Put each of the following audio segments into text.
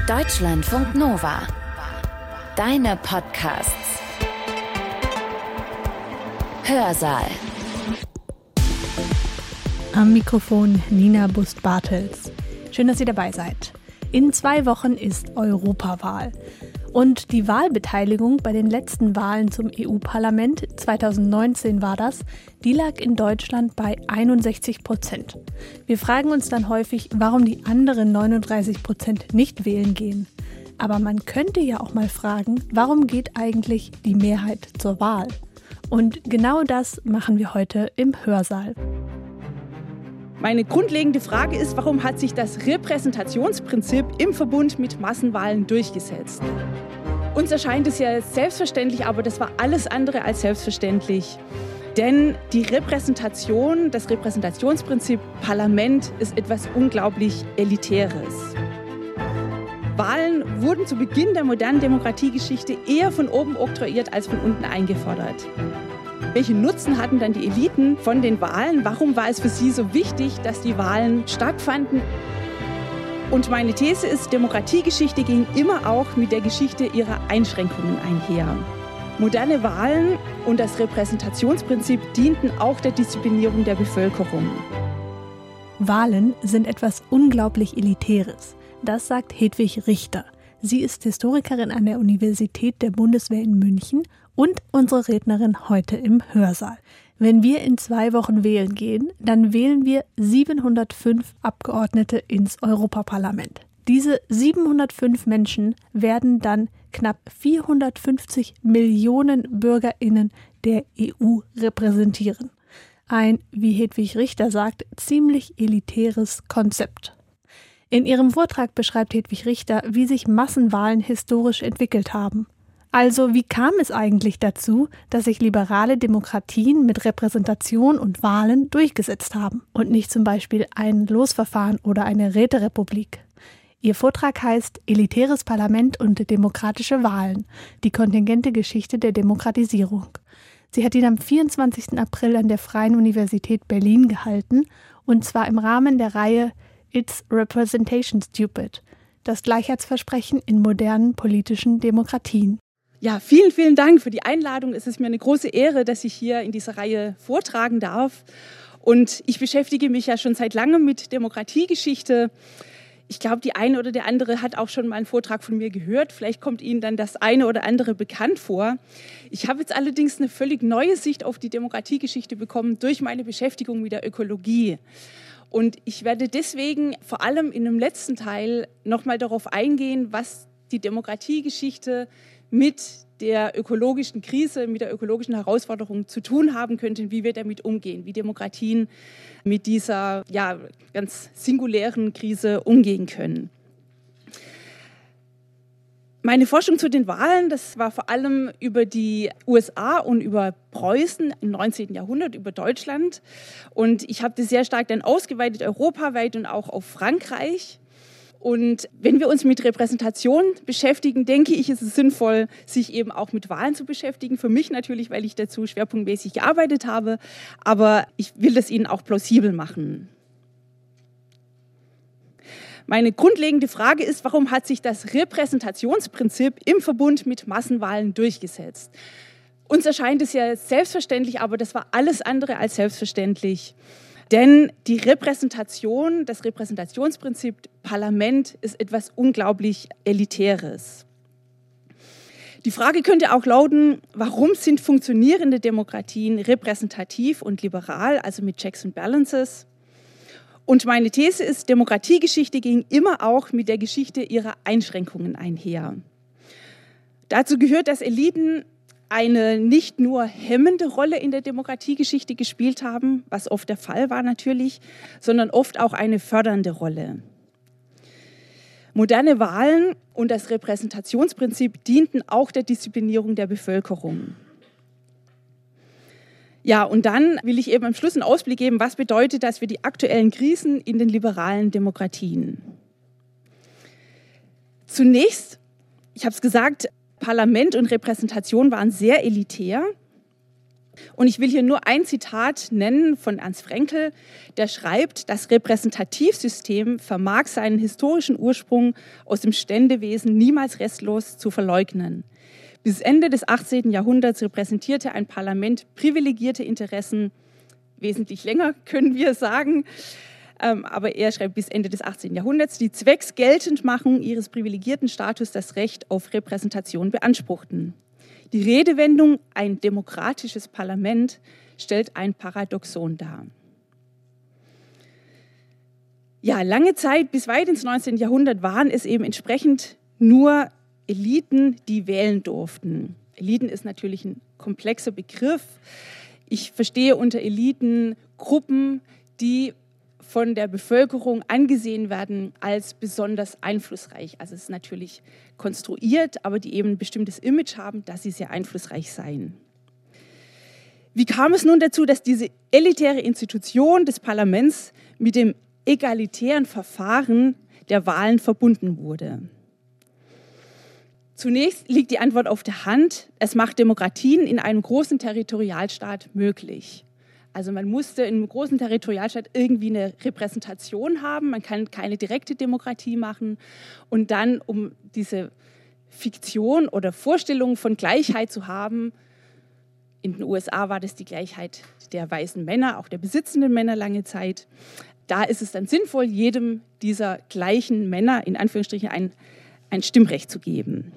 Deutschlandfunk Nova. Deine Podcasts. Hörsaal. Am Mikrofon Nina Bust-Bartels. Schön, dass ihr dabei seid. In 2 Wochen ist Europawahl. Und die Wahlbeteiligung bei den letzten Wahlen zum EU-Parlament, 2019 war das, die lag in Deutschland bei 61%. Wir fragen uns dann häufig, warum die anderen 39% nicht wählen gehen. Aber man könnte ja auch mal fragen, warum geht eigentlich die Mehrheit zur Wahl? Und genau das machen wir heute im Hörsaal. Meine grundlegende Frage ist, warum hat sich das Repräsentationsprinzip im Verbund mit Massenwahlen durchgesetzt? Uns erscheint es ja selbstverständlich, aber das war alles andere als selbstverständlich. Denn die Repräsentation, das Repräsentationsprinzip Parlament ist etwas unglaublich Elitäres. Wahlen wurden zu Beginn der modernen Demokratiegeschichte eher von oben oktroyiert als von unten eingefordert. Welchen Nutzen hatten dann die Eliten von den Wahlen? Warum war es für sie so wichtig, dass die Wahlen stattfanden? Und meine These ist, Demokratiegeschichte ging immer auch mit der Geschichte ihrer Einschränkungen einher. Moderne Wahlen und das Repräsentationsprinzip dienten auch der Disziplinierung der Bevölkerung. Wahlen sind etwas unglaublich Elitäres. Das sagt Hedwig Richter. Sie ist Historikerin an der Universität der Bundeswehr in München und unsere Rednerin heute im Hörsaal. Wenn wir in 2 Wochen wählen gehen, dann wählen wir 705 Abgeordnete ins Europaparlament. Diese 705 Menschen werden dann knapp 450 Millionen BürgerInnen der EU repräsentieren. Ein, wie Hedwig Richter sagt, ziemlich elitäres Konzept. In ihrem Vortrag beschreibt Hedwig Richter, wie sich Massenwahlen historisch entwickelt haben. Also, wie kam es eigentlich dazu, dass sich liberale Demokratien mit Repräsentation und Wahlen durchgesetzt haben und nicht zum Beispiel ein Losverfahren oder eine Räterepublik? Ihr Vortrag heißt »Elitäres Parlament und demokratische Wahlen – die kontingente Geschichte der Demokratisierung«. Sie hat ihn am 24. April an der Freien Universität Berlin gehalten, und zwar im Rahmen der Reihe It's Representation Stupid, das Gleichheitsversprechen in modernen politischen Demokratien. Ja, vielen, vielen Dank für die Einladung. Es ist mir eine große Ehre, dass ich hier in dieser Reihe vortragen darf. Und ich beschäftige mich ja schon seit langem mit Demokratiegeschichte. Ich glaube, die eine oder der andere hat auch schon mal einen Vortrag von mir gehört. Vielleicht kommt Ihnen dann das eine oder andere bekannt vor. Ich habe jetzt allerdings eine völlig neue Sicht auf die Demokratiegeschichte bekommen durch meine Beschäftigung mit der Ökologie. Und ich werde deswegen vor allem in dem letzten Teil nochmal darauf eingehen, was die Demokratiegeschichte mit der ökologischen Krise, mit der ökologischen Herausforderung zu tun haben könnte, wie wir damit umgehen, wie Demokratien mit dieser ganz singulären Krise umgehen können. Meine Forschung zu den Wahlen, das war vor allem über die USA und über Preußen im 19. Jahrhundert, über Deutschland. Und ich habe das sehr stark dann ausgeweitet, europaweit und auch auf Frankreich. Und wenn wir uns mit Repräsentation beschäftigen, denke ich, ist es sinnvoll, sich eben auch mit Wahlen zu beschäftigen. Für mich natürlich, weil ich dazu schwerpunktmäßig gearbeitet habe. Aber ich will das Ihnen auch plausibel machen. Meine grundlegende Frage ist, warum hat sich das Repräsentationsprinzip im Verbund mit Massenwahlen durchgesetzt? Uns erscheint es ja selbstverständlich, aber das war alles andere als selbstverständlich. Denn die Repräsentation, das Repräsentationsprinzip Parlament ist etwas unglaublich Elitäres. Die Frage könnte auch lauten, warum sind funktionierende Demokratien repräsentativ und liberal, also mit Checks and Balances? Und meine These ist, Demokratiegeschichte ging immer auch mit der Geschichte ihrer Einschränkungen einher. Dazu gehört, dass Eliten eine nicht nur hemmende Rolle in der Demokratiegeschichte gespielt haben, was oft der Fall war natürlich, sondern oft auch eine fördernde Rolle. Moderne Wahlen und das Repräsentationsprinzip dienten auch der Disziplinierung der Bevölkerung. Ja, und dann will ich eben am Schluss einen Ausblick geben, was bedeutet das für die aktuellen Krisen in den liberalen Demokratien. Zunächst, ich habe es gesagt, Parlament und Repräsentation waren sehr elitär. Und ich will hier nur ein Zitat nennen von Ernst Fraenkel, der schreibt, das Repräsentativsystem vermag seinen historischen Ursprung aus dem Ständewesen niemals restlos zu verleugnen. Bis Ende des 18. Jahrhunderts repräsentierte ein Parlament privilegierte Interessen, wesentlich länger können wir sagen, aber er schreibt bis Ende des 18. Jahrhunderts, die zwecks Geltendmachung ihres privilegierten Status das Recht auf Repräsentation beanspruchten. Die Redewendung ein demokratisches Parlament stellt ein Paradoxon dar. Ja, lange Zeit, bis weit ins 19. Jahrhundert, waren es eben entsprechend nur Eliten, die wählen durften. Eliten ist natürlich ein komplexer Begriff. Ich verstehe unter Eliten Gruppen, die von der Bevölkerung angesehen werden als besonders einflussreich. Also es ist natürlich konstruiert, aber die eben ein bestimmtes Image haben, dass sie sehr einflussreich seien. Wie kam es nun dazu, dass diese elitäre Institution des Parlaments mit dem egalitären Verfahren der Wahlen verbunden wurde? Zunächst liegt die Antwort auf der Hand. Es macht Demokratien in einem großen Territorialstaat möglich. Also man musste in einem großen Territorialstaat irgendwie eine Repräsentation haben. Man kann keine direkte Demokratie machen. Und dann, um diese Fiktion oder Vorstellung von Gleichheit zu haben, in den USA war das die Gleichheit der weißen Männer, auch der besitzenden Männer lange Zeit. Da ist es dann sinnvoll, jedem dieser gleichen Männer, in Anführungsstrichen, ein Stimmrecht zu geben.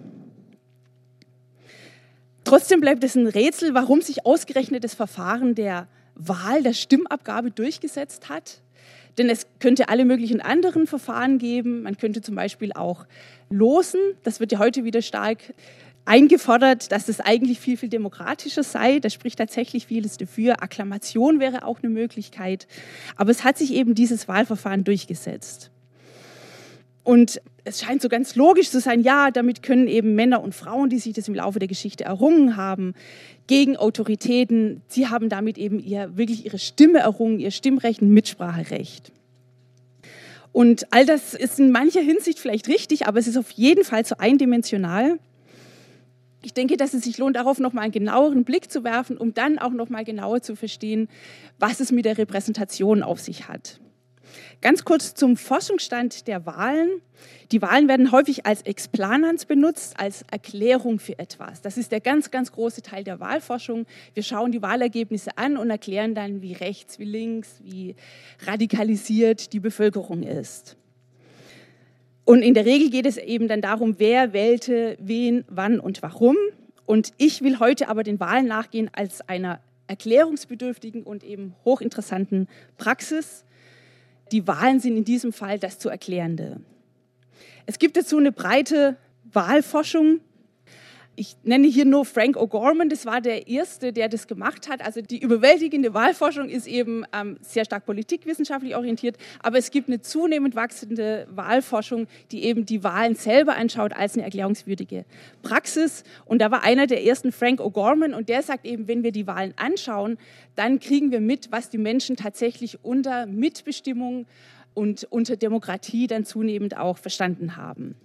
Trotzdem bleibt es ein Rätsel, warum sich ausgerechnet das Verfahren der Wahl, der Stimmabgabe durchgesetzt hat. Denn es könnte alle möglichen anderen Verfahren geben. Man könnte zum Beispiel auch losen. Das wird ja heute wieder stark eingefordert, dass es eigentlich viel, viel demokratischer sei. Da spricht tatsächlich vieles dafür. Akklamation wäre auch eine Möglichkeit. Aber es hat sich eben dieses Wahlverfahren durchgesetzt. Und es scheint so ganz logisch zu sein, ja, damit können eben Männer und Frauen, die sich das im Laufe der Geschichte errungen haben, gegen Autoritäten, sie haben damit eben wirklich ihre Stimme errungen, ihr Stimmrecht, ein Mitspracherecht. Und all das ist in mancher Hinsicht vielleicht richtig, aber es ist auf jeden Fall zu eindimensional. Ich denke, dass es sich lohnt, darauf nochmal einen genaueren Blick zu werfen, um dann auch nochmal genauer zu verstehen, was es mit der Repräsentation auf sich hat. Ganz kurz zum Forschungsstand der Wahlen. Die Wahlen werden häufig als Explanans benutzt, als Erklärung für etwas. Das ist der ganz, ganz große Teil der Wahlforschung. Wir schauen die Wahlergebnisse an und erklären dann, wie rechts, wie links, wie radikalisiert die Bevölkerung ist. Und in der Regel geht es eben dann darum, wer wählte wen, wann und warum. Und ich will heute aber den Wahlen nachgehen als einer erklärungsbedürftigen und eben hochinteressanten Praxis. Die Wahlen sind in diesem Fall das zu Erklärende. Es gibt dazu eine breite Wahlforschung. Ich nenne hier nur Frank O'Gorman, das war der Erste, der das gemacht hat. Also die überwältigende Wahlforschung ist eben sehr stark politikwissenschaftlich orientiert, aber es gibt eine zunehmend wachsende Wahlforschung, die eben die Wahlen selber anschaut als eine erklärungswürdige Praxis. Und da war einer der ersten Frank O'Gorman und der sagt eben, wenn wir die Wahlen anschauen, dann kriegen wir mit, was die Menschen tatsächlich unter Mitbestimmung und unter Demokratie dann zunehmend auch verstanden haben.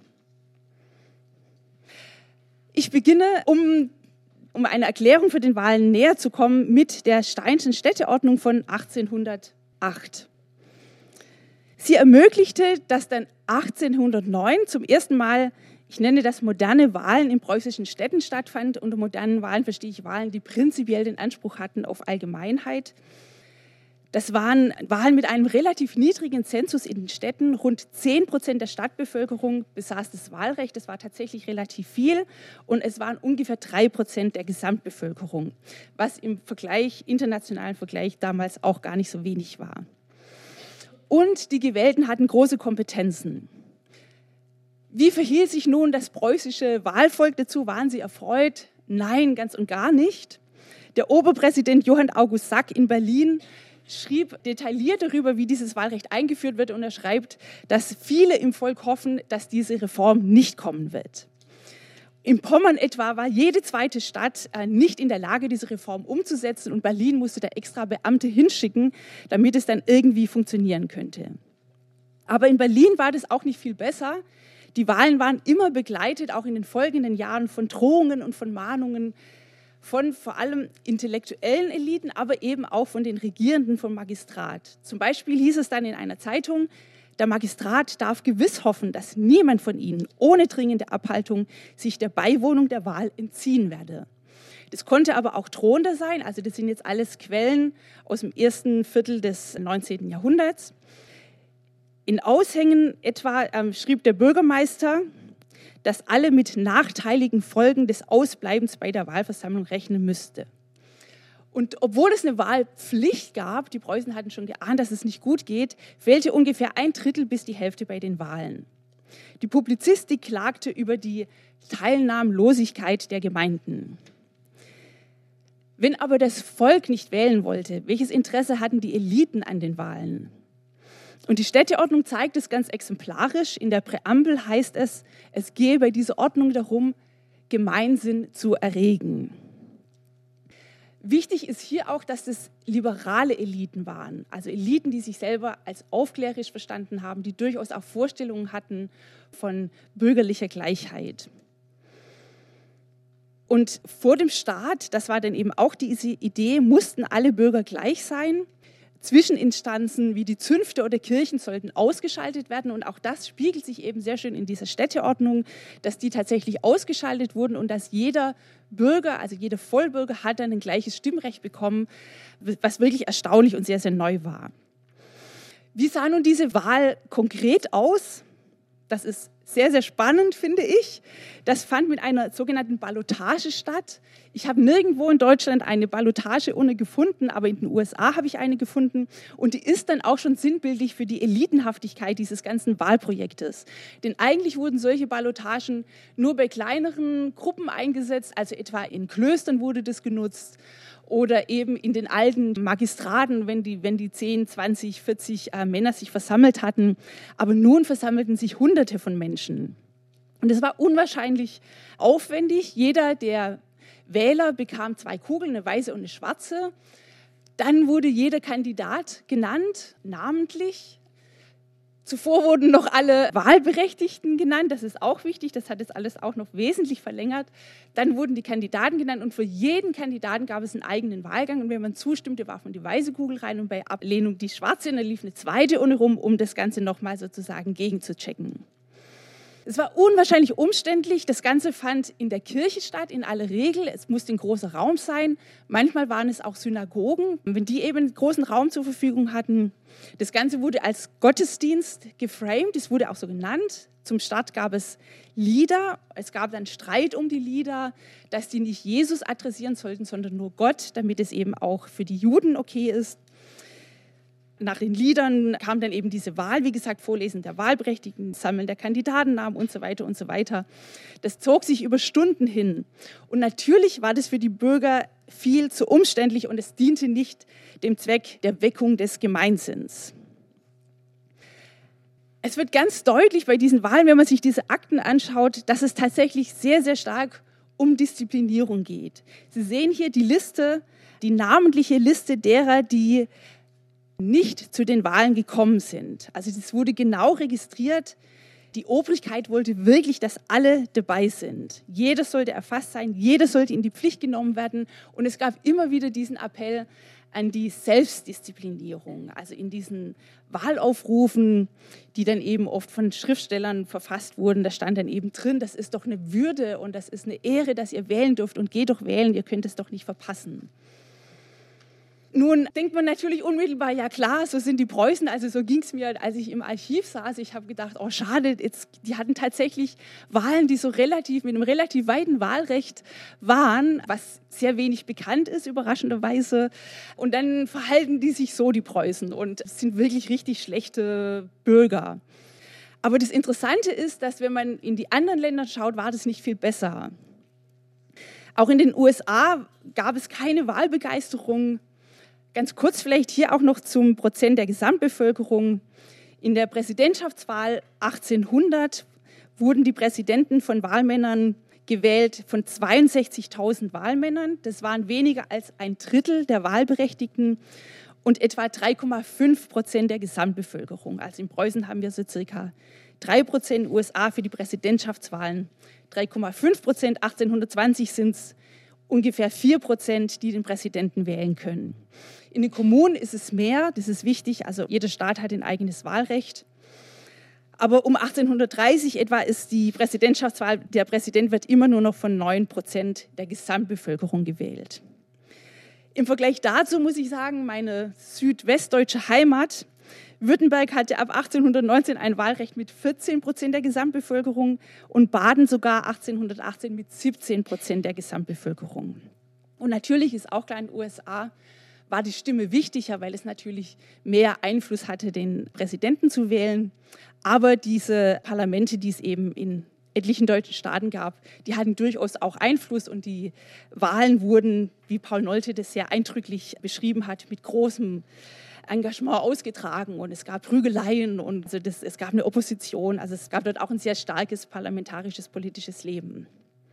Ich beginne, um einer Erklärung für den Wahlen näher zu kommen, mit der Steinschen Städteordnung von 1808. Sie ermöglichte, dass dann 1809 zum ersten Mal, ich nenne das moderne Wahlen in preußischen Städten stattfand. Unter modernen Wahlen verstehe ich Wahlen, die prinzipiell den Anspruch hatten auf Allgemeinheit. Das waren Wahlen mit einem relativ niedrigen Zensus in den Städten. Rund 10% der Stadtbevölkerung besaß das Wahlrecht. Das war tatsächlich relativ viel. Und es waren ungefähr 3% der Gesamtbevölkerung, was im internationalen Vergleich damals auch gar nicht so wenig war. Und die Gewählten hatten große Kompetenzen. Wie verhielt sich nun das preußische Wahlvolk dazu? Waren sie erfreut? Nein, ganz und gar nicht. Der Oberpräsident Johann August Sack in Berlin schrieb detailliert darüber, wie dieses Wahlrecht eingeführt wird, und er schreibt, dass viele im Volk hoffen, dass diese Reform nicht kommen wird. In Pommern etwa war jede zweite Stadt nicht in der Lage, diese Reform umzusetzen, und Berlin musste da extra Beamte hinschicken, damit es dann irgendwie funktionieren könnte. Aber in Berlin war das auch nicht viel besser. Die Wahlen waren immer begleitet, auch in den folgenden Jahren, von Drohungen und von Mahnungen von vor allem intellektuellen Eliten, aber eben auch von den Regierenden vom Magistrat. Zum Beispiel hieß es dann in einer Zeitung, der Magistrat darf gewiss hoffen, dass niemand von ihnen ohne dringende Abhaltung sich der Beiwohnung der Wahl entziehen werde. Das konnte aber auch drohender sein, also das sind jetzt alles Quellen aus dem ersten Viertel des 19. Jahrhunderts. In Aushängen etwa schrieb der Bürgermeister, dass alle mit nachteiligen Folgen des Ausbleibens bei der Wahlversammlung rechnen müsste. Und obwohl es eine Wahlpflicht gab, die Preußen hatten schon geahnt, dass es nicht gut geht, fehlte ungefähr 1/3 bis die Hälfte bei den Wahlen. Die Publizistik klagte über die Teilnahmlosigkeit der Gemeinden. Wenn aber das Volk nicht wählen wollte, welches Interesse hatten die Eliten an den Wahlen? Und die Städteordnung zeigt es ganz exemplarisch. In der Präambel heißt es, es gehe bei dieser Ordnung darum, Gemeinsinn zu erregen. Wichtig ist hier auch, dass es liberale Eliten waren, also Eliten, die sich selber als aufklärisch verstanden haben, die durchaus auch Vorstellungen hatten von bürgerlicher Gleichheit. Und vor dem Staat, das war dann eben auch diese Idee, mussten alle Bürger gleich sein. Zwischeninstanzen wie die Zünfte oder Kirchen sollten ausgeschaltet werden. Und auch das spiegelt sich eben sehr schön in dieser Städteordnung, dass die tatsächlich ausgeschaltet wurden und dass jeder Bürger, also jeder Vollbürger, hat dann ein gleiches Stimmrecht bekommen, was wirklich erstaunlich und sehr, sehr neu war. Wie sah nun diese Wahl konkret aus? Das ist sehr, sehr spannend, finde ich. Das fand mit einer sogenannten Ballotage statt. Ich habe nirgendwo in Deutschland eine Ballotageurne gefunden, aber in den USA habe ich eine gefunden. Und die ist dann auch schon sinnbildlich für die Elitenhaftigkeit dieses ganzen Wahlprojektes. Denn eigentlich wurden solche Ballotagen nur bei kleineren Gruppen eingesetzt, also etwa in Klöstern wurde das genutzt. Oder eben in den alten Magistraten, wenn die 10, 20, 40 Männer sich versammelt hatten. Aber nun versammelten sich Hunderte von Menschen. Und es war unwahrscheinlich aufwendig. Jeder der Wähler bekam 2 Kugeln, eine weiße und eine schwarze. Dann wurde jeder Kandidat genannt, namentlich. Zuvor wurden noch alle Wahlberechtigten genannt, das ist auch wichtig, das hat es alles auch noch wesentlich verlängert. Dann wurden die Kandidaten genannt und für jeden Kandidaten gab es einen eigenen Wahlgang. Und wenn man zustimmte, warf man die weiße Kugel rein und bei Ablehnung die schwarze. Und dann lief eine zweite Urne rum, um das Ganze nochmal sozusagen gegenzuchecken. Es war unwahrscheinlich umständlich. Das Ganze fand in der Kirche statt, in aller Regel. Es musste ein großer Raum sein. Manchmal waren es auch Synagogen, wenn die eben einen großen Raum zur Verfügung hatten. Das Ganze wurde als Gottesdienst geframed, es wurde auch so genannt. Zum Start gab es Lieder. Es gab dann Streit um die Lieder, dass die nicht Jesus adressieren sollten, sondern nur Gott, damit es eben auch für die Juden okay ist. Nach den Liedern kam dann eben diese Wahl, wie gesagt, Vorlesen der Wahlberechtigten, Sammeln der Kandidatennamen und so weiter und so weiter. Das zog sich über Stunden hin. Und natürlich war das für die Bürger viel zu umständlich und es diente nicht dem Zweck der Weckung des Gemeinsinns. Es wird ganz deutlich bei diesen Wahlen, wenn man sich diese Akten anschaut, dass es tatsächlich sehr, sehr stark um Disziplinierung geht. Sie sehen hier die Liste, die namentliche Liste derer, die nicht zu den Wahlen gekommen sind. Also das wurde genau registriert. Die Obrigkeit wollte wirklich, dass alle dabei sind. Jeder sollte erfasst sein, jeder sollte in die Pflicht genommen werden. Und es gab immer wieder diesen Appell an die Selbstdisziplinierung. Also in diesen Wahlaufrufen, die dann eben oft von Schriftstellern verfasst wurden, da stand dann eben drin, das ist doch eine Würde und das ist eine Ehre, dass ihr wählen dürft und geht doch wählen, ihr könnt es doch nicht verpassen. Nun denkt man natürlich unmittelbar, ja klar, so sind die Preußen, also so ging es mir, als ich im Archiv saß. Ich habe gedacht, oh schade, die hatten tatsächlich Wahlen, die so mit einem relativ weiten Wahlrecht waren, was sehr wenig bekannt ist, überraschenderweise. Und dann verhalten die sich so, die Preußen, und sind wirklich richtig schlechte Bürger. Aber das Interessante ist, dass wenn man in die anderen Länder schaut, war das nicht viel besser. Auch in den USA gab es keine Wahlbegeisterung. Ganz kurz vielleicht hier auch noch zum Prozent der Gesamtbevölkerung. In der Präsidentschaftswahl 1800 wurden die Präsidenten von Wahlmännern gewählt, von 62.000 Wahlmännern. Das waren weniger als 1/3 der Wahlberechtigten und etwa 3,5% der Gesamtbevölkerung. Also in Preußen haben wir so circa 3%, in den USA für die Präsidentschaftswahlen 3,5%, 1820 sind es ungefähr 4%, die den Präsidenten wählen können. In den Kommunen ist es mehr, das ist wichtig, also jeder Staat hat ein eigenes Wahlrecht. Aber um 1830 etwa ist die Präsidentschaftswahl, der Präsident wird immer nur noch von 9% der Gesamtbevölkerung gewählt. Im Vergleich dazu muss ich sagen, meine südwestdeutsche Heimat, Württemberg hatte ab 1819 ein Wahlrecht mit 14% der Gesamtbevölkerung und Baden sogar 1818 mit 17% der Gesamtbevölkerung. Und natürlich ist auch klar, in den USA war die Stimme wichtiger, weil es natürlich mehr Einfluss hatte, den Präsidenten zu wählen. Aber diese Parlamente, die es eben in etlichen deutschen Staaten gab, die hatten durchaus auch Einfluss und die Wahlen wurden, wie Paul Nolte das sehr eindrücklich beschrieben hat, mit großem Engagement ausgetragen und es gab Prügeleien und es gab eine Opposition, also es gab dort auch ein sehr starkes parlamentarisches politisches Leben.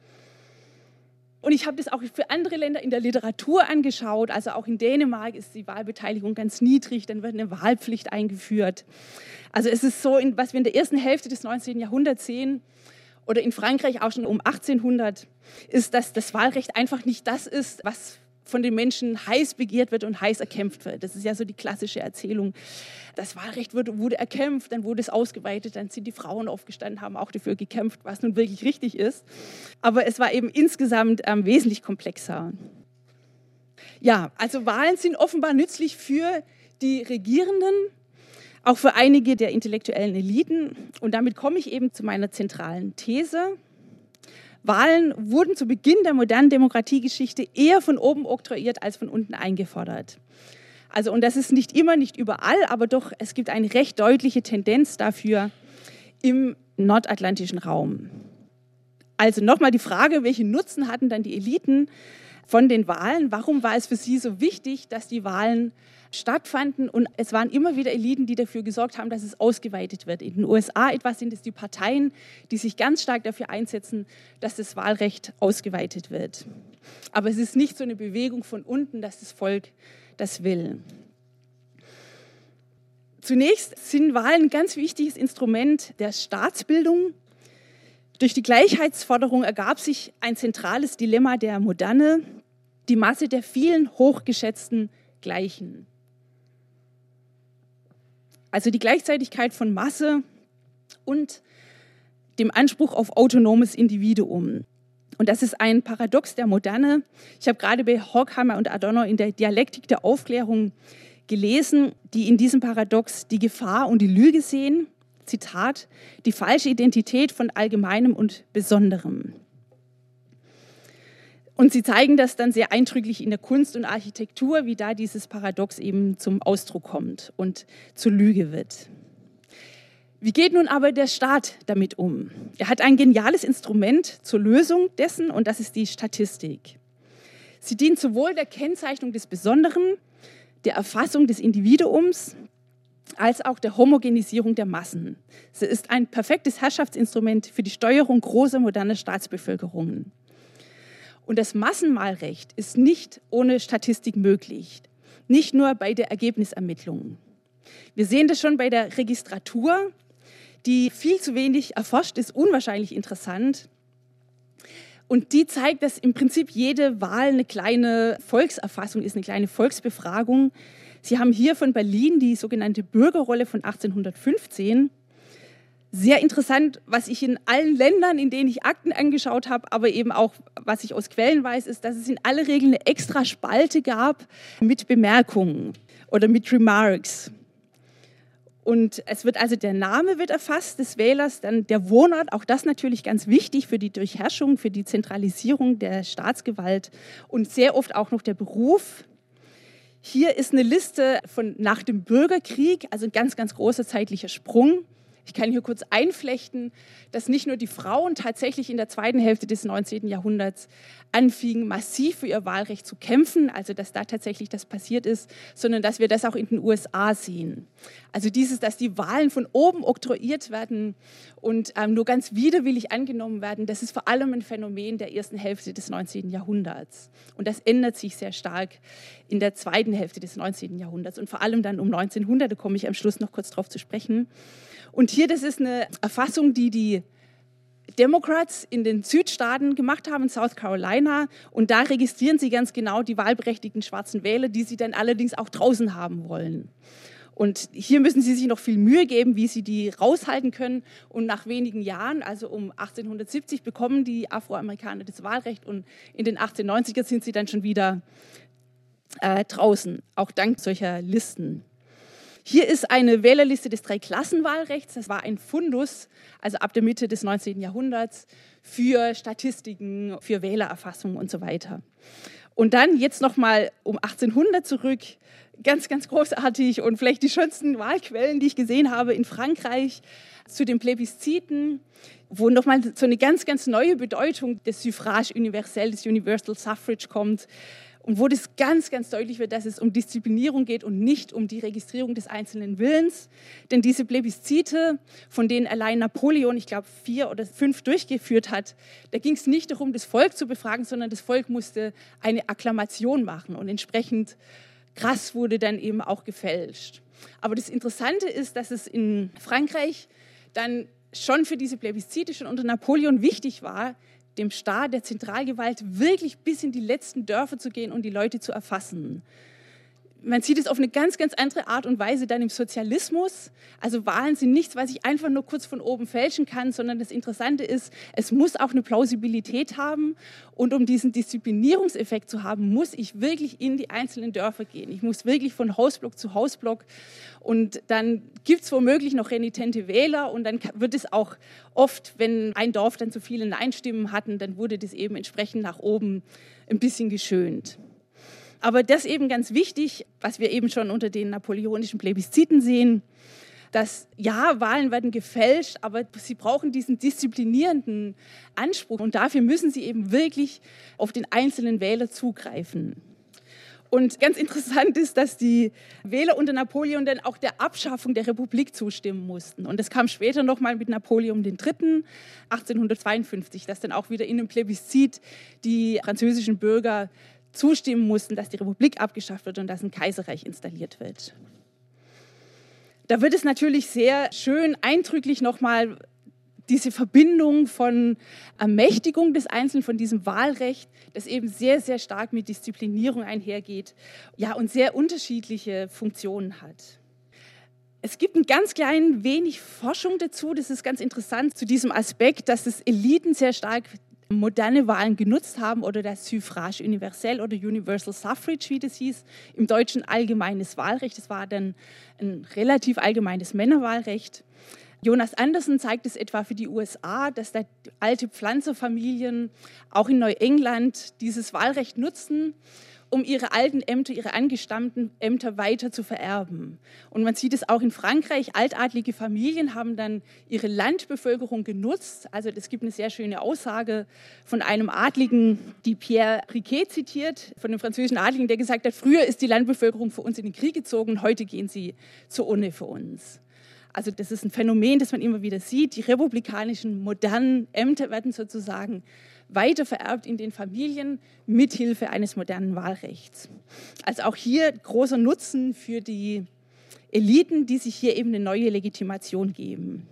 Und ich habe das auch für andere Länder in der Literatur angeschaut, also auch in Dänemark ist die Wahlbeteiligung ganz niedrig, dann wird eine Wahlpflicht eingeführt. Also es ist so, was wir in der ersten Hälfte des 19. Jahrhunderts sehen, oder in Frankreich auch schon um 1800, ist, dass das Wahlrecht einfach nicht das ist, was von den Menschen heiß begehrt wird und heiß erkämpft wird. Das ist ja so die klassische Erzählung. Das Wahlrecht wurde erkämpft, dann wurde es ausgeweitet, dann sind die Frauen aufgestanden, haben auch dafür gekämpft, was nun wirklich richtig ist. Aber es war eben insgesamt wesentlich komplexer. Ja, also Wahlen sind offenbar nützlich für die Regierenden, auch für einige der intellektuellen Eliten. Und damit komme ich eben zu meiner zentralen These. Wahlen wurden zu Beginn der modernen Demokratiegeschichte eher von oben oktroyiert als von unten eingefordert. Also, und das ist nicht immer, nicht überall, aber doch, es gibt eine recht deutliche Tendenz dafür im nordatlantischen Raum. Also nochmal die Frage, welchen Nutzen hatten dann die Eliten von den Wahlen? Warum war es für sie so wichtig, dass die Wahlen stattfanden? Und es waren immer wieder Eliten, die dafür gesorgt haben, dass es ausgeweitet wird. In den USA etwa sind es die Parteien, die sich ganz stark dafür einsetzen, dass das Wahlrecht ausgeweitet wird. Aber es ist nicht so eine Bewegung von unten, dass das Volk das will. Zunächst sind Wahlen ein ganz wichtiges Instrument der Staatsbildung. Durch die Gleichheitsforderung ergab sich ein zentrales Dilemma der Moderne, die Masse der vielen hochgeschätzten Gleichen. Also die Gleichzeitigkeit von Masse und dem Anspruch auf autonomes Individuum. Und das ist ein Paradox der Moderne. Ich habe gerade bei Horkheimer und Adorno in der Dialektik der Aufklärung gelesen, die in diesem Paradox die Gefahr und die Lüge sehen. Zitat, die falsche Identität von Allgemeinem und Besonderem. Und sie zeigen das dann sehr eindrücklich in der Kunst und Architektur, wie da dieses Paradox eben zum Ausdruck kommt und zur Lüge wird. Wie geht nun aber der Staat damit um? Er hat ein geniales Instrument zur Lösung dessen und das ist die Statistik. Sie dient sowohl der Kennzeichnung des Besonderen, der Erfassung des Individuums, als auch der Homogenisierung der Massen. Sie ist ein perfektes Herrschaftsinstrument für die Steuerung großer moderner Staatsbevölkerungen. Und das Massenwahlrecht ist nicht ohne Statistik möglich, nicht nur bei der Ergebnisermittlung. Wir sehen das schon bei der Registratur, die viel zu wenig erforscht ist, unwahrscheinlich interessant. Und die zeigt, dass im Prinzip jede Wahl eine kleine Volkserfassung ist, eine kleine Volksbefragung. Sie haben hier von Berlin die sogenannte Bürgerrolle von 1815. Sehr interessant, was ich in allen Ländern, in denen ich Akten angeschaut habe, aber eben auch, was ich aus Quellen weiß, ist, dass es in aller Regel eine extra Spalte gab mit Bemerkungen oder mit Remarks. Und es wird also der Name wird erfasst des Wählers, dann der Wohnort, auch das natürlich ganz wichtig für die Durchherrschung, für die Zentralisierung der Staatsgewalt und sehr oft auch noch der Beruf. Hier ist eine Liste von nach dem Bürgerkrieg, also ein ganz, ganz großer zeitlicher Sprung. Ich kann hier kurz einflechten, dass nicht nur die Frauen tatsächlich in der zweiten Hälfte des 19. Jahrhunderts anfingen, massiv für ihr Wahlrecht zu kämpfen, also dass da tatsächlich das passiert ist, sondern dass wir das auch in den USA sehen. Also dieses, dass die Wahlen von oben oktroyiert werden und nur ganz widerwillig angenommen werden, das ist vor allem ein Phänomen der ersten Hälfte des 19. Jahrhunderts. Und das ändert sich sehr stark in der zweiten Hälfte des 19. Jahrhunderts und vor allem dann um 1900, da komme ich am Schluss noch kurz drauf zu sprechen. Und hier, das ist eine Erfassung, die Democrats in den Südstaaten gemacht haben, in South Carolina. Und da registrieren sie ganz genau die wahlberechtigten schwarzen Wähler, die sie dann allerdings auch draußen haben wollen. Und hier müssen sie sich noch viel Mühe geben, wie sie die raushalten können. Und nach wenigen Jahren, also um 1870, bekommen die Afroamerikaner das Wahlrecht. Und in den 1890er sind sie dann schon wieder draußen, auch dank solcher Listen. Hier ist eine Wählerliste des Dreiklassenwahlrechts. Das war ein Fundus, also ab der Mitte des 19. Jahrhunderts, für Statistiken, für Wählererfassung und so weiter. Und dann jetzt nochmal um 1800 zurück, ganz, ganz großartig und vielleicht die schönsten Wahlquellen, die ich gesehen habe in Frankreich, zu den Plebisziten, wo nochmal so eine ganz, ganz neue Bedeutung des Suffrage universell, des Universal Suffrage kommt. Und wo das ganz, ganz deutlich wird, dass es um Disziplinierung geht und nicht um die Registrierung des einzelnen Willens. Denn diese Plebiszite, von denen allein Napoleon, ich glaube 4 oder 5 durchgeführt hat, da ging es nicht darum, das Volk zu befragen, sondern das Volk musste eine Akklamation machen. Und entsprechend krass wurde dann eben auch gefälscht. Aber das Interessante ist, dass es in Frankreich dann schon für diese Plebiszite, schon unter Napoleon wichtig war, dem Staat, der Zentralgewalt, wirklich bis in die letzten Dörfer zu gehen und die Leute zu erfassen. Man sieht es auf eine ganz, ganz andere Art und Weise dann im Sozialismus. Also Wahlen sind nichts, was ich einfach nur kurz von oben fälschen kann, sondern das Interessante ist, es muss auch eine Plausibilität haben. Und um diesen Disziplinierungseffekt zu haben, muss ich wirklich in die einzelnen Dörfer gehen. Ich muss wirklich von Hausblock zu Hausblock. Und dann gibt es womöglich noch renitente Wähler. Und dann wird es auch oft, wenn ein Dorf dann zu viele Nein-Stimmen hatten, dann wurde das eben entsprechend nach oben ein bisschen geschönt. Aber das eben ganz wichtig, was wir eben schon unter den napoleonischen Plebisziten sehen, dass ja, Wahlen werden gefälscht, aber sie brauchen diesen disziplinierenden Anspruch und dafür müssen sie eben wirklich auf den einzelnen Wähler zugreifen. Und ganz interessant ist, dass die Wähler unter Napoleon dann auch der Abschaffung der Republik zustimmen mussten. Und das kam später nochmal mit Napoleon III. 1852, dass dann auch wieder in einem Plebiszit die französischen Bürger zustimmen mussten, dass die Republik abgeschafft wird und dass ein Kaiserreich installiert wird. Da wird es natürlich sehr schön eindrücklich nochmal diese Verbindung von Ermächtigung des Einzelnen, von diesem Wahlrecht, das eben sehr, sehr stark mit Disziplinierung einhergeht, ja, und sehr unterschiedliche Funktionen hat. Es gibt ein ganz klein wenig Forschung dazu, das ist ganz interessant, zu diesem Aspekt, dass es Eliten sehr stark moderne Wahlen genutzt haben oder das Suffrage universell oder Universal Suffrage, wie das hieß, im Deutschen allgemeines Wahlrecht. Das war dann ein relativ allgemeines Männerwahlrecht. Jonas Anderson zeigt es etwa für die USA, dass da alte Pflanzerfamilien auch in Neuengland dieses Wahlrecht nutzen, um ihre alten Ämter, ihre angestammten Ämter weiter zu vererben. Und man sieht es auch in Frankreich, altadlige Familien haben dann ihre Landbevölkerung genutzt. Also es gibt eine sehr schöne Aussage von einem Adligen, die Pierre Briquet zitiert, von einem französischen Adligen, der gesagt hat, früher ist die Landbevölkerung für uns in den Krieg gezogen, heute gehen sie zur Urne für uns. Also das ist ein Phänomen, das man immer wieder sieht. Die republikanischen modernen Ämter werden sozusagen weiter vererbt in den Familien mithilfe eines modernen Wahlrechts. Also auch hier großer Nutzen für die Eliten, die sich hier eben eine neue Legitimation geben.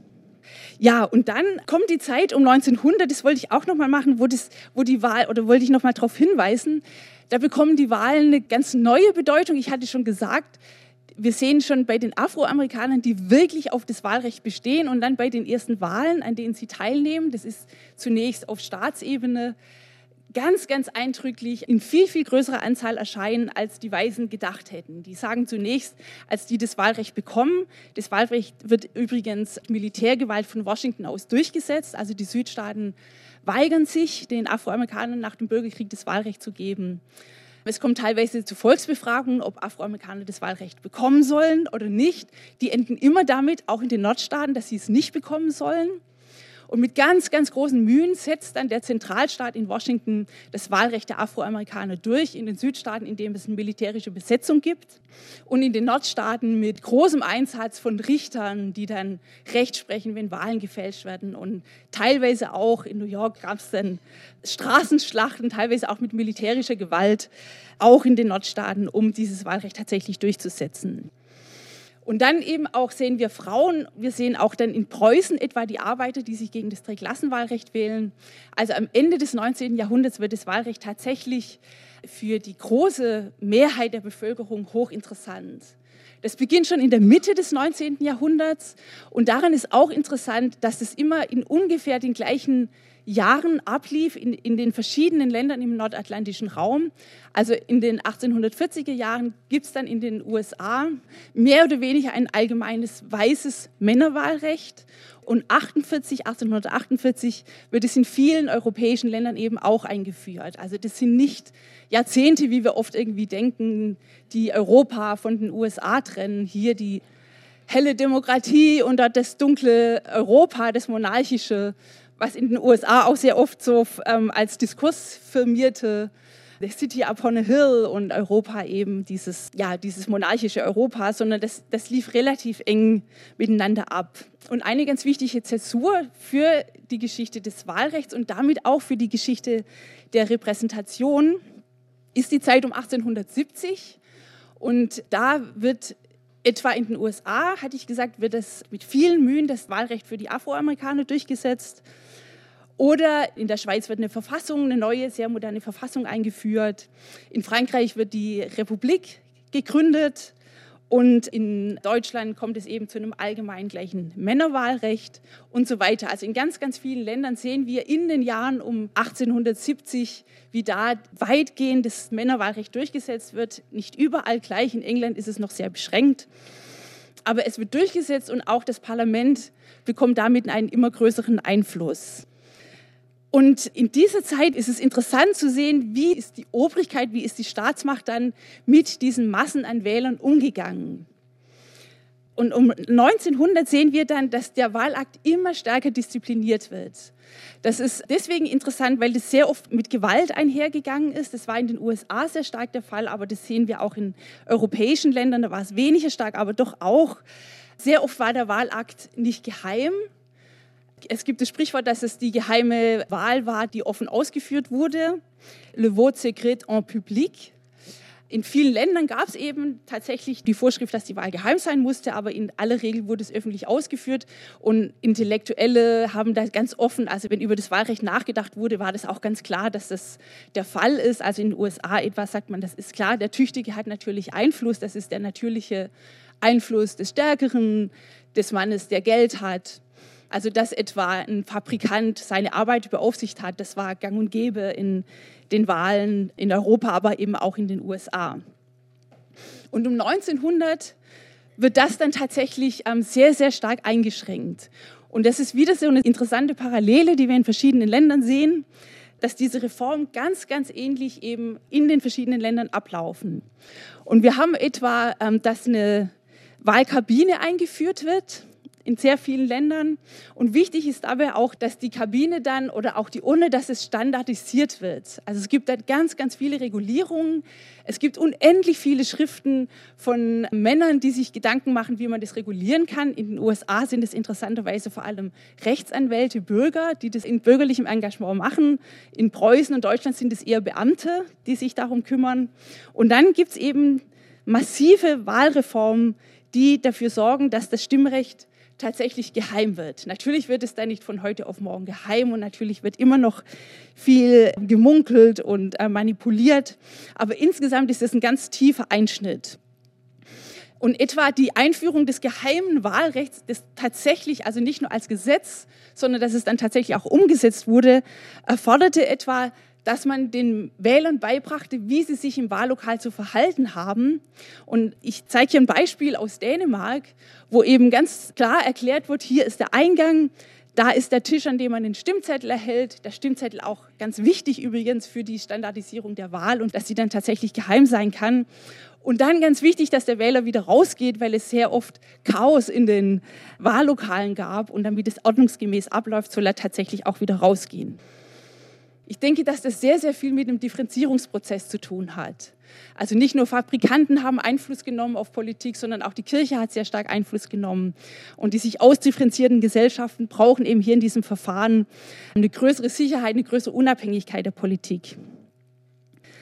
Ja, und dann kommt die Zeit um 1900, das wollte ich auch noch mal machen, wo die Wahl, oder wollte ich noch mal darauf hinweisen, da bekommen die Wahlen eine ganz neue Bedeutung. Ich hatte schon gesagt, wir sehen schon bei den Afroamerikanern, die wirklich auf das Wahlrecht bestehen und dann bei den ersten Wahlen, an denen sie teilnehmen, das ist zunächst auf Staatsebene, ganz, ganz eindrücklich in viel, viel größerer Anzahl erscheinen, als die Weißen gedacht hätten. Die sagen zunächst, als die das Wahlrecht bekommen, das Wahlrecht wird übrigens Militärgewalt von Washington aus durchgesetzt, also die Südstaaten weigern sich, den Afroamerikanern nach dem Bürgerkrieg das Wahlrecht zu geben. Es kommt teilweise zu Volksbefragungen, ob Afroamerikaner das Wahlrecht bekommen sollen oder nicht. Die enden immer damit, auch in den Nordstaaten, dass sie es nicht bekommen sollen. Und mit ganz, ganz großen Mühen setzt dann der Zentralstaat in Washington das Wahlrecht der Afroamerikaner durch, in den Südstaaten, indem es eine militärische Besetzung gibt und in den Nordstaaten mit großem Einsatz von Richtern, die dann Recht sprechen, wenn Wahlen gefälscht werden. Und teilweise auch in New York gab es dann Straßenschlachten, teilweise auch mit militärischer Gewalt, auch in den Nordstaaten, um dieses Wahlrecht tatsächlich durchzusetzen. Und dann eben auch sehen wir Frauen, wir sehen auch dann in Preußen etwa die Arbeiter, die sich gegen das Dreiklassenwahlrecht wählen. Also am Ende des 19. Jahrhunderts wird das Wahlrecht tatsächlich für die große Mehrheit der Bevölkerung hochinteressant. Das beginnt schon in der Mitte des 19. Jahrhunderts und daran ist auch interessant, dass es immer in ungefähr den gleichen Jahren ablief in den verschiedenen Ländern im nordatlantischen Raum. Also in den 1840er Jahren gibt es dann in den USA mehr oder weniger ein allgemeines weißes Männerwahlrecht und 1848 wird es in vielen europäischen Ländern eben auch eingeführt. Also das sind nicht Jahrzehnte, wie wir oft irgendwie denken, die Europa von den USA trennen. Hier die helle Demokratie und dort das dunkle Europa, das monarchische, was in den USA auch sehr oft so als Diskurs firmierte, The City upon a Hill und Europa eben dieses monarchische Europa, sondern das lief relativ eng miteinander ab. Und eine ganz wichtige Zäsur für die Geschichte des Wahlrechts und damit auch für die Geschichte der Repräsentation ist die Zeit um 1870 und da wird etwa in den USA, hatte ich gesagt, wird es mit vielen Mühen das Wahlrecht für die Afroamerikaner durchgesetzt. Oder in der Schweiz wird eine neue, sehr moderne Verfassung eingeführt. In Frankreich wird die Republik gegründet. Und in Deutschland kommt es eben zu einem allgemein gleichen Männerwahlrecht und so weiter. Also in ganz, ganz vielen Ländern sehen wir in den Jahren um 1870, wie da weitgehend das Männerwahlrecht durchgesetzt wird. Nicht überall gleich, in England ist es noch sehr beschränkt. Aber es wird durchgesetzt und auch das Parlament bekommt damit einen immer größeren Einfluss. Und in dieser Zeit ist es interessant zu sehen, wie ist die Obrigkeit, wie ist die Staatsmacht dann mit diesen Massen an Wählern umgegangen. Und um 1900 sehen wir dann, dass der Wahlakt immer stärker diszipliniert wird. Das ist deswegen interessant, weil das sehr oft mit Gewalt einhergegangen ist. Das war in den USA sehr stark der Fall, aber das sehen wir auch in europäischen Ländern. Da war es weniger stark, aber doch auch. Sehr oft war der Wahlakt nicht geheim. Es gibt das Sprichwort, dass es die geheime Wahl war, die offen ausgeführt wurde. Le vote secret en public. In vielen Ländern gab es eben tatsächlich die Vorschrift, dass die Wahl geheim sein musste, aber in aller Regel wurde es öffentlich ausgeführt. Und Intellektuelle haben da ganz offen, also wenn über das Wahlrecht nachgedacht wurde, war das auch ganz klar, dass das der Fall ist. Also in den USA etwa sagt man, das ist klar, der Tüchtige hat natürlich Einfluss, das ist der natürliche Einfluss des Stärkeren, des Mannes, der Geld hat. Also dass etwa ein Fabrikant seine Arbeit beaufsichtigt hat, das war gang und gäbe in den Wahlen in Europa, aber eben auch in den USA. Und um 1900 wird das dann tatsächlich sehr, sehr stark eingeschränkt. Und das ist wieder so eine interessante Parallele, die wir in verschiedenen Ländern sehen, dass diese Reformen ganz, ganz ähnlich eben in den verschiedenen Ländern ablaufen. Und wir haben etwa, dass eine Wahlkabine eingeführt wird, in sehr vielen Ländern. Und wichtig ist dabei auch, dass die Kabine dann oder auch die Urne, dass es standardisiert wird. Also es gibt da ganz, ganz viele Regulierungen. Es gibt unendlich viele Schriften von Männern, die sich Gedanken machen, wie man das regulieren kann. In den USA sind es interessanterweise vor allem Rechtsanwälte, Bürger, die das in bürgerlichem Engagement machen. In Preußen und Deutschland sind es eher Beamte, die sich darum kümmern. Und dann gibt es eben massive Wahlreformen, die dafür sorgen, dass das Stimmrecht tatsächlich geheim wird. Natürlich wird es dann nicht von heute auf morgen geheim und natürlich wird immer noch viel gemunkelt und manipuliert, aber insgesamt ist es ein ganz tiefer Einschnitt. Und etwa die Einführung des geheimen Wahlrechts, das tatsächlich, also nicht nur als Gesetz, sondern dass es dann tatsächlich auch umgesetzt wurde, erforderte etwa, dass man den Wählern beibrachte, wie sie sich im Wahllokal zu verhalten haben. Und ich zeige hier ein Beispiel aus Dänemark, wo eben ganz klar erklärt wird, hier ist der Eingang, da ist der Tisch, an dem man den Stimmzettel erhält. Der Stimmzettel auch ganz wichtig übrigens für die Standardisierung der Wahl und dass sie dann tatsächlich geheim sein kann. Und dann ganz wichtig, dass der Wähler wieder rausgeht, weil es sehr oft Chaos in den Wahllokalen gab. Und damit es ordnungsgemäß abläuft, soll er tatsächlich auch wieder rausgehen. Ich denke, dass das sehr, sehr viel mit dem Differenzierungsprozess zu tun hat. Also nicht nur Fabrikanten haben Einfluss genommen auf Politik, sondern auch die Kirche hat sehr stark Einfluss genommen. Und die sich ausdifferenzierten Gesellschaften brauchen eben hier in diesem Verfahren eine größere Sicherheit, eine größere Unabhängigkeit der Politik.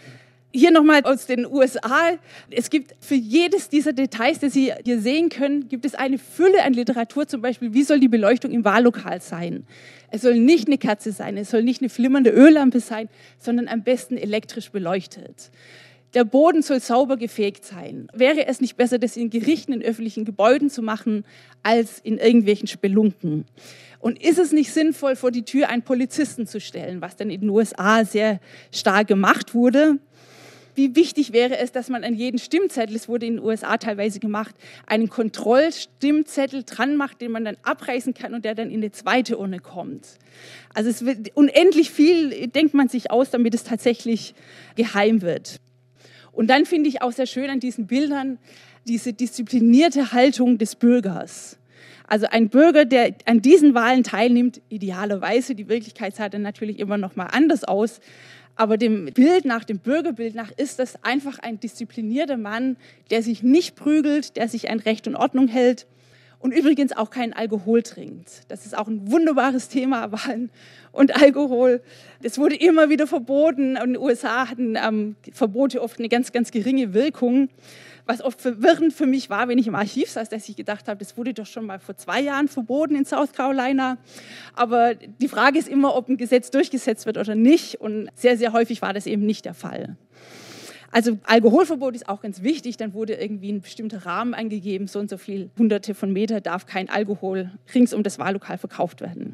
Hier nochmal aus den USA. Es gibt für jedes dieser Details, das Sie hier sehen können, gibt es eine Fülle an Literatur, zum Beispiel, wie soll die Beleuchtung im Wahllokal sein? Es soll nicht eine Kerze sein, es soll nicht eine flimmernde Öllampe sein, sondern am besten elektrisch beleuchtet. Der Boden soll sauber gefegt sein. Wäre es nicht besser, das in Gerichten, in öffentlichen Gebäuden zu machen, als in irgendwelchen Spelunken? Und ist es nicht sinnvoll, vor die Tür einen Polizisten zu stellen, was dann in den USA sehr stark gemacht wurde? Wie wichtig wäre es, dass man an jeden Stimmzettel, es wurde in den USA teilweise gemacht, einen Kontrollstimmzettel dran macht, den man dann abreißen kann und der dann in eine zweite Urne kommt. Also es wird unendlich viel, denkt man sich aus, damit es tatsächlich geheim wird. Und dann finde ich auch sehr schön an diesen Bildern diese disziplinierte Haltung des Bürgers. Also ein Bürger, der an diesen Wahlen teilnimmt, idealerweise, die Wirklichkeit sah dann natürlich immer noch mal anders aus, aber dem Bild nach, dem Bürgerbild nach, ist das einfach ein disziplinierter Mann, der sich nicht prügelt, der sich an Recht und Ordnung hält und übrigens auch keinen Alkohol trinkt. Das ist auch ein wunderbares Thema, Wahlen und Alkohol. Das wurde immer wieder verboten. In den USA hatten Verbote oft eine ganz, ganz geringe Wirkung. Was oft verwirrend für mich war, wenn ich im Archiv saß, dass ich gedacht habe, das wurde doch schon mal vor 2 Jahren verboten in South Carolina. Aber die Frage ist immer, ob ein Gesetz durchgesetzt wird oder nicht. Und sehr, sehr häufig war das eben nicht der Fall. Also Alkoholverbot ist auch ganz wichtig. Dann wurde irgendwie ein bestimmter Rahmen angegeben, so und so viel Hunderte von Meter darf kein Alkohol rings um das Wahllokal verkauft werden.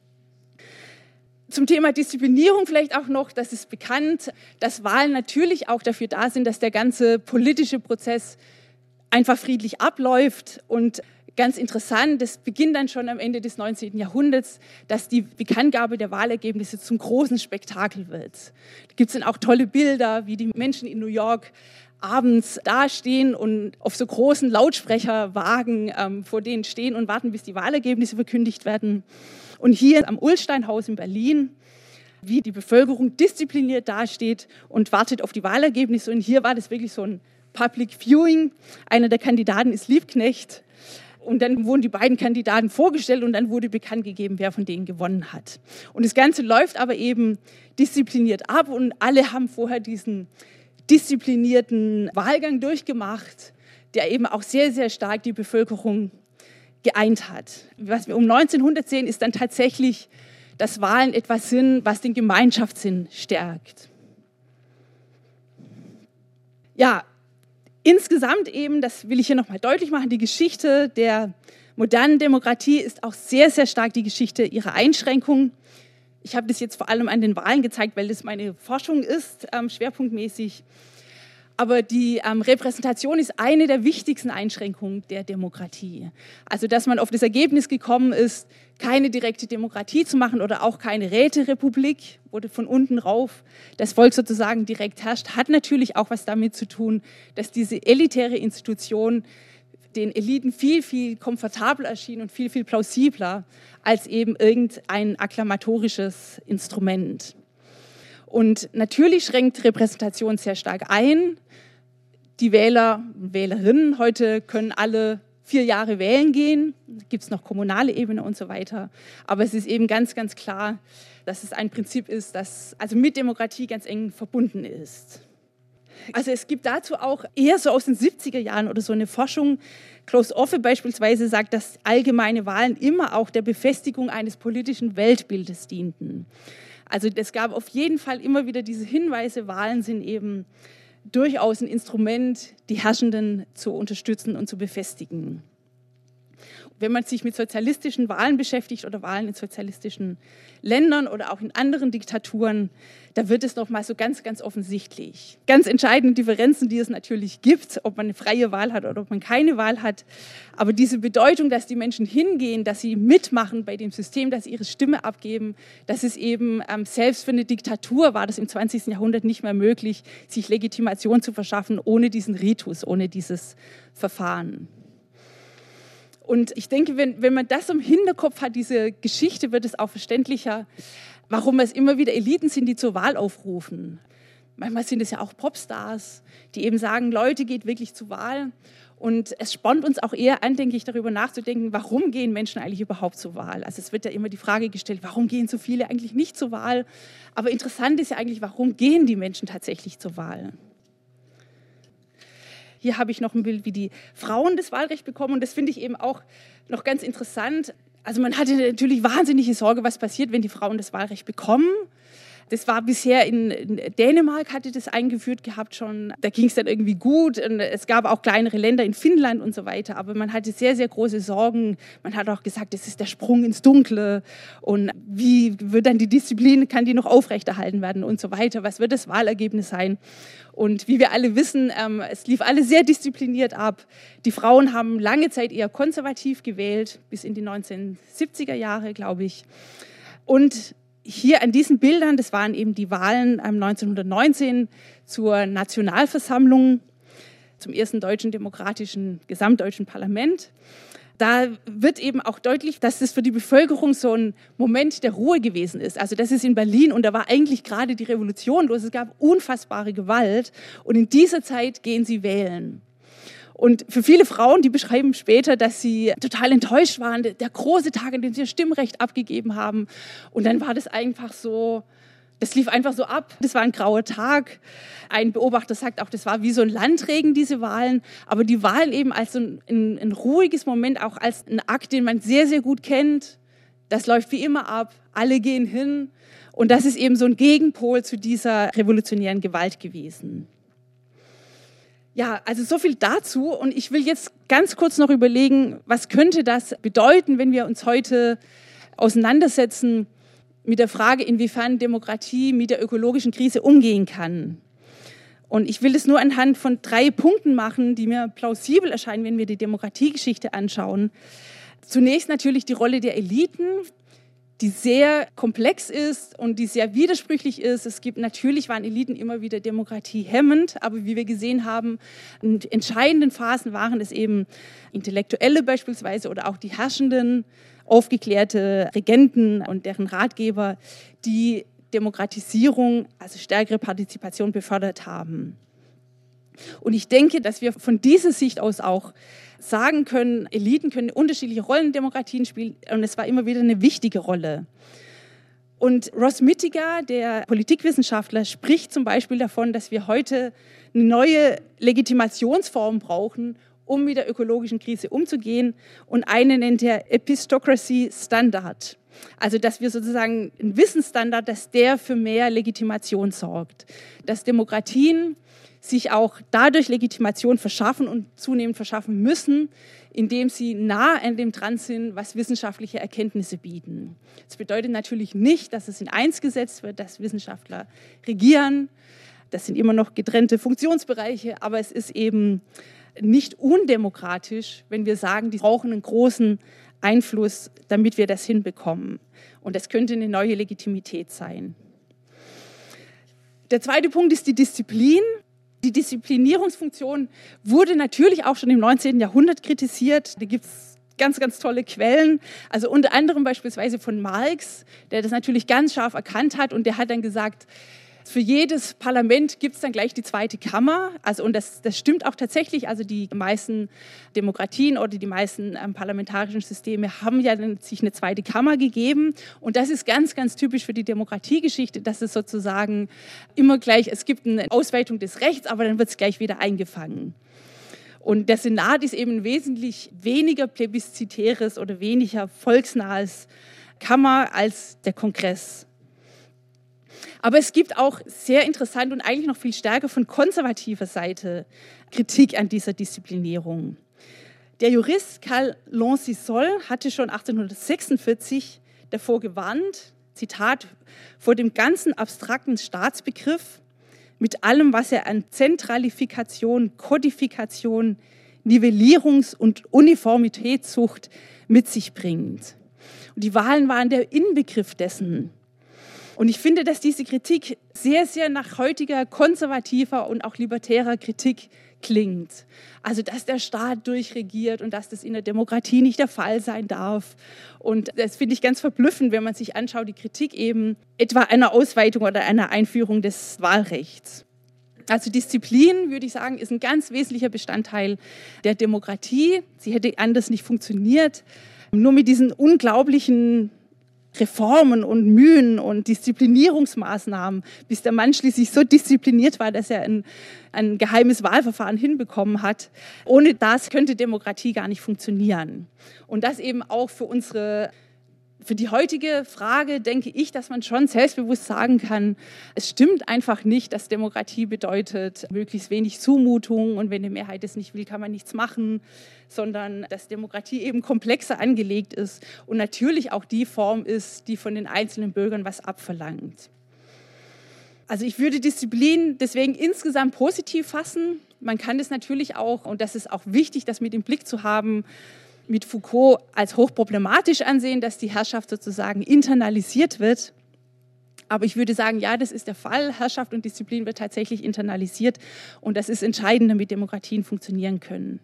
Zum Thema Disziplinierung vielleicht auch noch, das ist bekannt, dass Wahlen natürlich auch dafür da sind, dass der ganze politische Prozess einfach friedlich abläuft. Und ganz interessant, das beginnt dann schon am Ende des 19. Jahrhunderts, dass die Bekanntgabe der Wahlergebnisse zum großen Spektakel wird. Da gibt es dann auch tolle Bilder, wie die Menschen in New York abends dastehen und auf so großen Lautsprecherwagen vor denen stehen und warten, bis die Wahlergebnisse verkündigt werden. Und hier am Ullsteinhaus in Berlin, wie die Bevölkerung diszipliniert dasteht und wartet auf die Wahlergebnisse. Und hier war das wirklich so ein Public Viewing. Einer der Kandidaten ist Liebknecht. Und dann wurden die beiden Kandidaten vorgestellt und dann wurde bekannt gegeben, wer von denen gewonnen hat. Und das Ganze läuft aber eben diszipliniert ab und alle haben vorher diesen disziplinierten Wahlgang durchgemacht, der eben auch sehr, sehr stark die Bevölkerung geeint hat. Was wir um 1900 sehen, ist dann tatsächlich, dass Wahlen etwas sind, was den Gemeinschaftssinn stärkt. Ja, insgesamt eben, das will ich hier nochmal deutlich machen, die Geschichte der modernen Demokratie ist auch sehr, sehr stark die Geschichte ihrer Einschränkungen. Ich habe das jetzt vor allem an den Wahlen gezeigt, weil das meine Forschung ist, schwerpunktmäßig. Aber die Repräsentation ist eine der wichtigsten Einschränkungen der Demokratie. Also, dass man auf das Ergebnis gekommen ist, keine direkte Demokratie zu machen oder auch keine Räterepublik, wo von unten rauf das Volk sozusagen direkt herrscht, hat natürlich auch was damit zu tun, dass diese elitäre Institution den Eliten viel, viel komfortabler erschien und viel, viel plausibler als eben irgendein akklamatorisches Instrument. Und natürlich schränkt Repräsentation sehr stark ein. Die Wähler und Wählerinnen heute können alle 4 Jahre wählen gehen. Da gibt es noch kommunale Ebene und so weiter. Aber es ist eben ganz, ganz klar, dass es ein Prinzip ist, das also mit Demokratie ganz eng verbunden ist. Also es gibt dazu auch eher so aus den 70er Jahren oder so eine Forschung. Klaus Offe beispielsweise sagt, dass allgemeine Wahlen immer auch der Befestigung eines politischen Weltbildes dienten. Also es gab auf jeden Fall immer wieder diese Hinweise, Wahlen sind eben durchaus ein Instrument, die Herrschenden zu unterstützen und zu befestigen. Wenn man sich mit sozialistischen Wahlen beschäftigt oder Wahlen in sozialistischen Ländern oder auch in anderen Diktaturen, da wird es noch mal so ganz, ganz offensichtlich. Ganz entscheidende Differenzen, die es natürlich gibt, ob man eine freie Wahl hat oder ob man keine Wahl hat. Aber diese Bedeutung, dass die Menschen hingehen, dass sie mitmachen bei dem System, dass sie ihre Stimme abgeben, das ist eben, selbst für eine Diktatur war das im 20. Jahrhundert nicht mehr möglich, sich Legitimation zu verschaffen ohne diesen Ritus, ohne dieses Verfahren. Und ich denke, wenn man das im Hinterkopf hat, diese Geschichte, wird es auch verständlicher, warum es immer wieder Eliten sind, die zur Wahl aufrufen. Manchmal sind es ja auch Popstars, die eben sagen, Leute, geht wirklich zur Wahl. Und es spornt uns auch eher an, denke ich, darüber nachzudenken, warum gehen Menschen eigentlich überhaupt zur Wahl? Also es wird ja immer die Frage gestellt, warum gehen so viele eigentlich nicht zur Wahl? Aber interessant ist ja eigentlich, warum gehen die Menschen tatsächlich zur Wahl? Hier habe ich noch ein Bild, wie die Frauen das Wahlrecht bekommen. Und das finde ich eben auch noch ganz interessant. Also man hatte natürlich wahnsinnige Sorge, was passiert, wenn die Frauen das Wahlrecht bekommen. Das war bisher in Dänemark, hatte das eingeführt gehabt schon. Da ging es dann irgendwie gut. Und es gab auch kleinere Länder in Finnland und so weiter. Aber man hatte sehr, sehr große Sorgen. Man hat auch gesagt, das ist der Sprung ins Dunkle. Und wie wird dann die Disziplin, kann die noch aufrechterhalten werden und so weiter? Was wird das Wahlergebnis sein? Und wie wir alle wissen, es lief alles sehr diszipliniert ab. Die Frauen haben lange Zeit eher konservativ gewählt, bis in die 1970er Jahre, glaube ich. Und hier an diesen Bildern, das waren eben die Wahlen 1919 zur Nationalversammlung, zum ersten deutschen demokratischen gesamtdeutschen Parlament. Da wird eben auch deutlich, dass das für die Bevölkerung so ein Moment der Ruhe gewesen ist. Also das ist in Berlin und da war eigentlich gerade die Revolution los. Es gab unfassbare Gewalt und in dieser Zeit gehen sie wählen. Und für viele Frauen, die beschreiben später, dass sie total enttäuscht waren, der große Tag, an dem sie ihr Stimmrecht abgegeben haben. Und dann war das einfach so, das lief einfach so ab. Das war ein grauer Tag. Ein Beobachter sagt auch, das war wie so ein Landregen, diese Wahlen. Aber die Wahlen eben als so ein ruhiges Moment, auch als ein Akt, den man sehr, sehr gut kennt. Das läuft wie immer ab. Alle gehen hin. Und das ist eben so ein Gegenpol zu dieser revolutionären Gewalt gewesen. Ja, also so viel dazu. Und ich will jetzt ganz kurz noch überlegen, was könnte das bedeuten, wenn wir uns heute auseinandersetzen mit der Frage, inwiefern Demokratie mit der ökologischen Krise umgehen kann. Und ich will das nur anhand von 3 Punkten machen, die mir plausibel erscheinen, wenn wir die Demokratiegeschichte anschauen. Zunächst natürlich die Rolle der Eliten, die sehr komplex ist und die sehr widersprüchlich ist. Natürlich waren Eliten immer wieder demokratiehemmend, aber wie wir gesehen haben, in entscheidenden Phasen waren es eben Intellektuelle beispielsweise oder auch die Herrschenden, aufgeklärte Regenten und deren Ratgeber, die Demokratisierung, also stärkere Partizipation befördert haben. Und ich denke, dass wir von dieser Sicht aus auch sagen können, Eliten können unterschiedliche Rollen in Demokratien spielen und es war immer wieder eine wichtige Rolle. Und Ross Mittiger, der Politikwissenschaftler, spricht zum Beispiel davon, dass wir heute eine neue Legitimationsform brauchen, um mit der ökologischen Krise umzugehen. Und eine nennt er Epistocracy Standard. Also dass wir sozusagen einen Wissensstandard, dass der für mehr Legitimation sorgt. Dass Demokratien sich auch dadurch Legitimation verschaffen und zunehmend verschaffen müssen, indem sie nah an dem dran sind, was wissenschaftliche Erkenntnisse bieten. Das bedeutet natürlich nicht, dass es in eins gesetzt wird, dass Wissenschaftler regieren. Das sind immer noch getrennte Funktionsbereiche, aber es ist eben nicht undemokratisch, wenn wir sagen, die brauchen einen großen Einfluss, damit wir das hinbekommen. Und das könnte eine neue Legitimität sein. Der zweite Punkt ist die Disziplin. Die Disziplinierungsfunktion wurde natürlich auch schon im 19. Jahrhundert kritisiert. Da gibt es ganz, ganz tolle Quellen. Also unter anderem beispielsweise von Marx, der das natürlich ganz scharf erkannt hat. Und der hat dann gesagt, für jedes Parlament gibt es dann gleich die zweite Kammer. Also, und das stimmt auch tatsächlich. Also die meisten Demokratien oder die meisten parlamentarischen Systeme haben ja dann sich eine zweite Kammer gegeben. Und das ist ganz, ganz typisch für die Demokratiegeschichte, dass es sozusagen immer gleich, es gibt eine Ausweitung des Rechts, aber dann wird es gleich wieder eingefangen. Und der Senat ist eben ein wesentlich weniger plebiszitäres oder weniger volksnahes Kammer als der Kongress. Aber es gibt auch sehr interessant und eigentlich noch viel stärker von konservativer Seite Kritik an dieser Disziplinierung. Der Jurist Karl Lonsisol hatte schon 1846 davor gewarnt, Zitat, vor dem ganzen abstrakten Staatsbegriff mit allem, was er an Zentralifikation, Kodifikation, Nivellierungs- und Uniformitätssucht mit sich bringt. Und die Wahlen waren der Inbegriff dessen. Und ich finde, dass diese Kritik sehr, sehr nach heutiger konservativer und auch libertärer Kritik klingt. Also, dass der Staat durchregiert und dass das in der Demokratie nicht der Fall sein darf. Und das finde ich ganz verblüffend, wenn man sich anschaut, die Kritik eben etwa einer Ausweitung oder einer Einführung des Wahlrechts. Also Disziplin, würde ich sagen, ist ein ganz wesentlicher Bestandteil der Demokratie. Sie hätte anders nicht funktioniert. Nur mit diesen unglaublichen Reformen und Mühen und Disziplinierungsmaßnahmen, bis der Mann schließlich so diszipliniert war, dass er ein geheimes Wahlverfahren hinbekommen hat. Ohne das könnte Demokratie gar nicht funktionieren. Und das eben auch für die heutige Frage denke ich, dass man schon selbstbewusst sagen kann, es stimmt einfach nicht, dass Demokratie bedeutet, möglichst wenig Zumutung und wenn die Mehrheit es nicht will, kann man nichts machen, sondern dass Demokratie eben komplexer angelegt ist und natürlich auch die Form ist, die von den einzelnen Bürgern was abverlangt. Also ich würde Disziplin deswegen insgesamt positiv fassen. Man kann das natürlich auch, und das ist auch wichtig, das mit im Blick zu haben, mit Foucault als hochproblematisch ansehen, dass die Herrschaft sozusagen internalisiert wird. Aber ich würde sagen, ja, das ist der Fall. Herrschaft und Disziplin wird tatsächlich internalisiert und das ist entscheidend, damit Demokratien funktionieren können.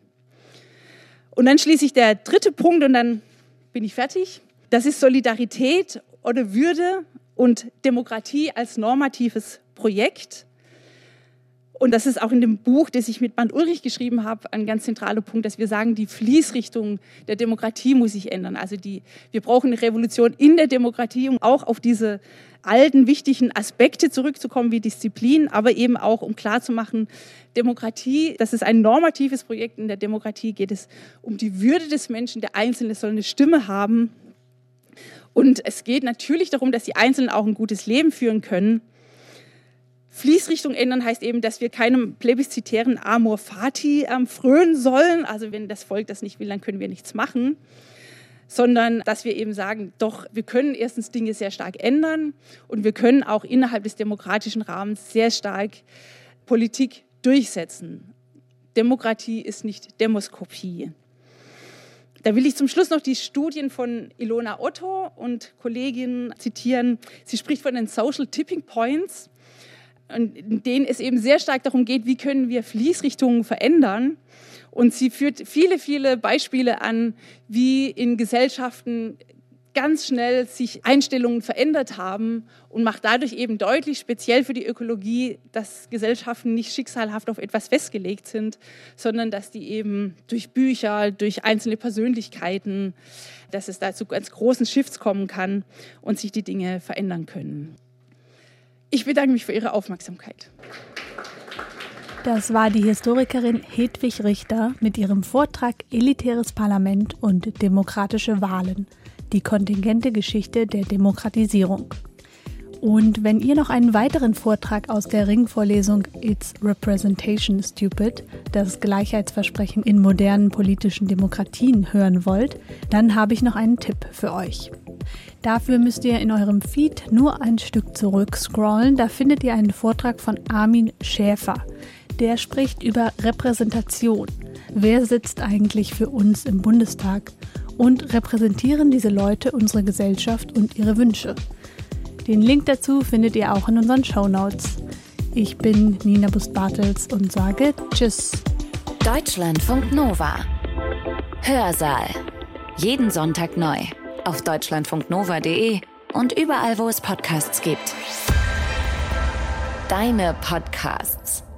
Und dann schließlich der dritte Punkt und dann bin ich fertig. Das ist Solidarität oder Würde und Demokratie als normatives Projekt. Und das ist auch in dem Buch, das ich mit Bernd Ulrich geschrieben habe, ein ganz zentraler Punkt, dass wir sagen, die Fließrichtung der Demokratie muss sich ändern. Also wir brauchen eine Revolution in der Demokratie, um auch auf diese alten, wichtigen Aspekte zurückzukommen, wie Disziplin, aber eben auch, um klarzumachen, Demokratie, das ist ein normatives Projekt. In der Demokratie geht es um die Würde des Menschen. Der Einzelne soll eine Stimme haben. Und es geht natürlich darum, dass die Einzelnen auch ein gutes Leben führen können. Fließrichtung ändern heißt eben, dass wir keinem plebiszitären Amor Fati frönen sollen. Also wenn das Volk das nicht will, dann können wir nichts machen. Sondern dass wir eben sagen, doch, wir können erstens Dinge sehr stark ändern und wir können auch innerhalb des demokratischen Rahmens sehr stark Politik durchsetzen. Demokratie ist nicht Demoskopie. Da will ich zum Schluss noch die Studien von Ilona Otto und Kolleginnen zitieren. Sie spricht von den Social Tipping Points, in denen es eben sehr stark darum geht, wie können wir Fließrichtungen verändern. Und sie führt viele, viele Beispiele an, wie in Gesellschaften ganz schnell sich Einstellungen verändert haben und macht dadurch eben deutlich, speziell für die Ökologie, dass Gesellschaften nicht schicksalhaft auf etwas festgelegt sind, sondern dass die eben durch Bücher, durch einzelne Persönlichkeiten, dass es da zu ganz großen Shifts kommen kann und sich die Dinge verändern können. Ich bedanke mich für Ihre Aufmerksamkeit. Das war die Historikerin Hedwig Richter mit ihrem Vortrag Elitäres Parlament und demokratische Wahlen. Die kontingente Geschichte der Demokratisierung. Und wenn ihr noch einen weiteren Vortrag aus der Ringvorlesung It's Representation Stupid, das Gleichheitsversprechen in modernen politischen Demokratien hören wollt, dann habe ich noch einen Tipp für euch. Dafür müsst ihr in eurem Feed nur ein Stück zurück scrollen, da findet ihr einen Vortrag von Armin Schäfer. Der spricht über Repräsentation. Wer sitzt eigentlich für uns im Bundestag? Und repräsentieren diese Leute unsere Gesellschaft und ihre Wünsche? Den Link dazu findet ihr auch in unseren Shownotes. Ich bin Nina Bust-Bartels und sage Tschüss. Deutschlandfunk Nova. Hörsaal. Jeden Sonntag neu. Auf deutschlandfunknova.de und überall, wo es Podcasts gibt. Deine Podcasts.